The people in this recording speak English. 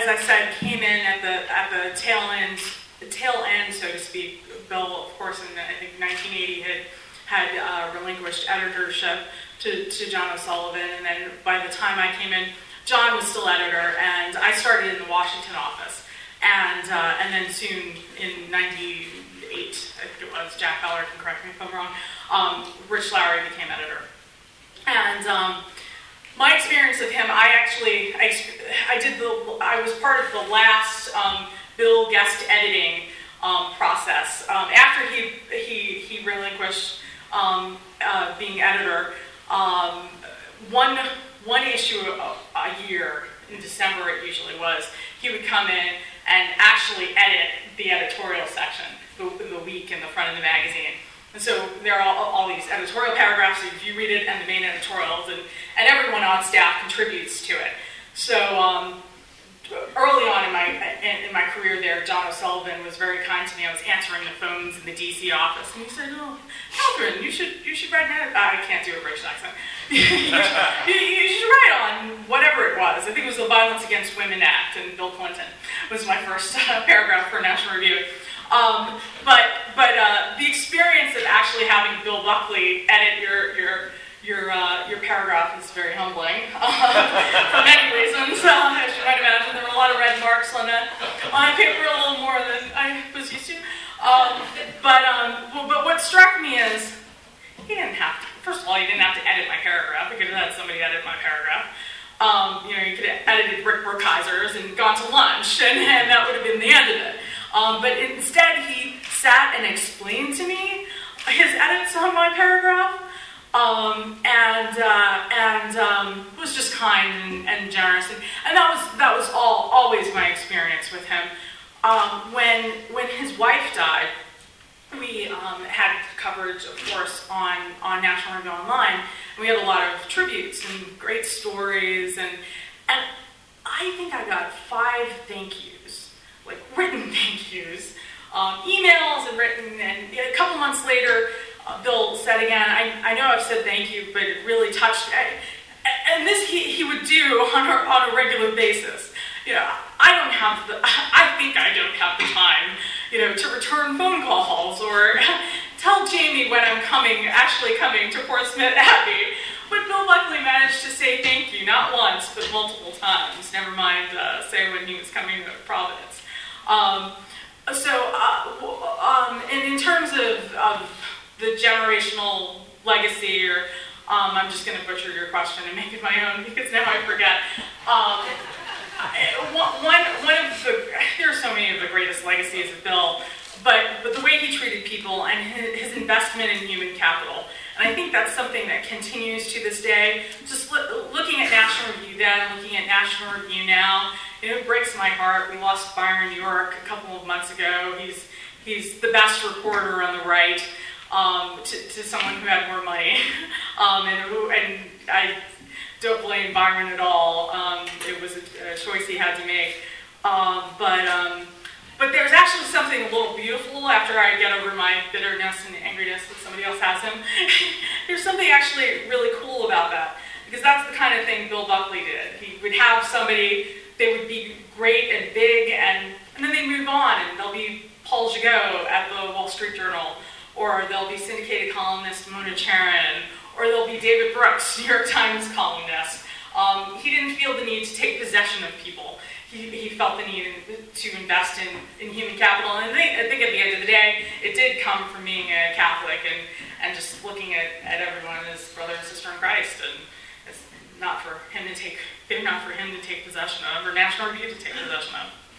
as I said, came in at the tail end, so to speak. Bill, of course, in I think 1980 had relinquished editorship to John O'Sullivan, and then by the time I came in, John was still editor, and I started in the Washington office, and then soon in '98, I think it was, Jack Fowler can correct me if I'm wrong, Rich Lowry became editor, and my experience with him, I was part of the last Bill guest editing process. After he relinquished being editor, one issue a year, in December it usually was, he would come in and actually edit the editorial section, the week in the front of the magazine. And so there are all these editorial paragraphs, if you read it, and the main editorials, and everyone on staff contributes to it. So early on in my career there, John O'Sullivan was very kind to me. I was answering the phones in the DC office, and he said, "Oh, Catherine, you should write an edit." I can't do a British accent. you should write on whatever it was. I think it was the Violence Against Women Act, and Bill Clinton was my first paragraph for National Review. But the experience of actually having Bill Buckley edit your paragraph is very humbling for many reasons. As you might imagine, there were a lot of red marks on paper, a little more than I was used to. But what struck me is he didn't have to. First of all, he didn't have to edit my paragraph. He could have had somebody edit my paragraph. You could have edited Rick Brookhiser's and gone to lunch, and that would have been the end of it. But instead, he sat and explained to me his edits on my paragraph, and was just kind and generous, and that was always my experience with him. When his wife died, we had coverage, of course, on National Review Online, and we had a lot of tributes and great stories, and I think I got 5 thank yous, like written thank yous, emails and written, and a couple months later, Bill said again, I know I've said thank you, but it really touched me. And this he would do on a regular basis. I think I don't have the time, to return phone calls or tell Jamie when I'm actually coming to Portsmouth Abbey. But Bill Buckley managed to say thank you, not once, but multiple times, never mind say when he was coming to Providence. And in terms of the generational legacy, or I'm just going to butcher your question and make it my own because now I forget. There are so many of the greatest legacies of Bill, but the way he treated people and his investment in human capital, and I think that's something that continues to this day. Just looking at National Review then, looking at National Review now, it breaks my heart. We lost Byron York a couple of months ago. He's the best reporter on the right. To someone who had more money, and I don't blame Byron at all. It was a choice he had to make. But there's actually something a little beautiful after I get over my bitterness and angriness that somebody else has him. There's something actually really cool about that, because that's the kind of thing Bill Buckley did. He would have somebody, they would be great and big, and then they'd move on, and they'll be Paul Gigot at the Wall Street Journal, or there'll be syndicated columnist Mona Charen, or there'll be David Brooks, New York Times columnist. He didn't feel the need to take possession of people. He felt the need to invest in human capital. And I think at the end of the day, it did come from being a Catholic and just looking at everyone as brother and sister in Christ. And it's not for him to take possession of, or National Review to take possession of.